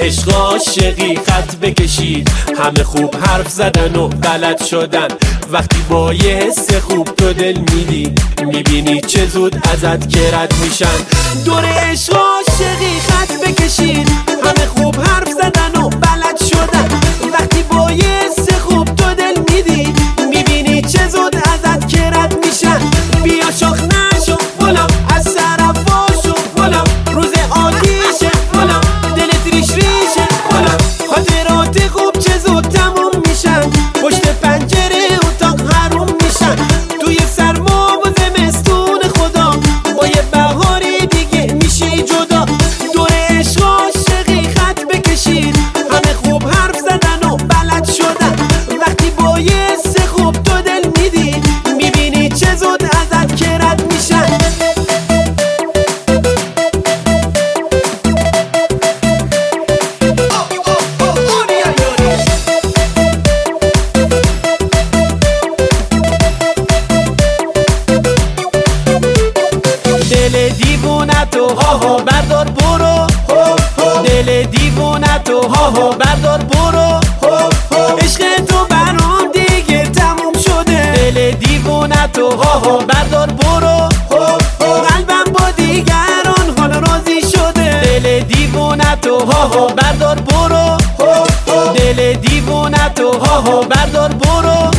عشق عاشقی خط بکشید، همه خوب حرف زدن و بلد شدن. وقتی با یه حس خوب تو دل میدی، میبینی چه زود ازت که رد میشن. دور عشق عاشقی خط بکشید، همه خوب حرف زدن و بلد شدن. وقتی با یه حس خوب تو دل میدی، میبینی چه زود ازت که رد میشن. بیا شخ نشو غلام، از سرفاشو غلام، روز آتیشه غلام، دلت ریش ریشه غلام. خاطرات خوب چه زود تموم میشن، پشت پنجره اتاق حروم میشن. توی سرما و زمستون خدا، با یه بهاری دیگه میشی جدا. دور عشق عاشقی خط بکشید، همه خوب حرف زدن و بلد شدن. وقتی با یه حس خوب تو دل میدی، میبینی چه زود ازت که رد میشن. دل دیوونه تو ها بردار برو، دل دیوونه تو ها بردار برو. عشق تو برام دیگه تموم شده، دل دیوونه تو ها بردار برو. قلبم با دیگران حال راضی شده، دل دیوونه تو ها بردار برو، دل دیوونه تو ها بردار برو.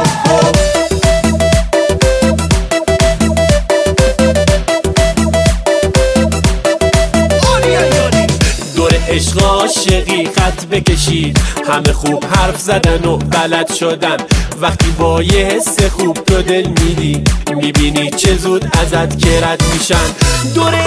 عشق عاشقی خط بکشید، همه خوب حرف زدن و بلد شدن. وقتی با یه حس خوب تو دل میدی، میبینی چه زود ازت که رد میشن. دور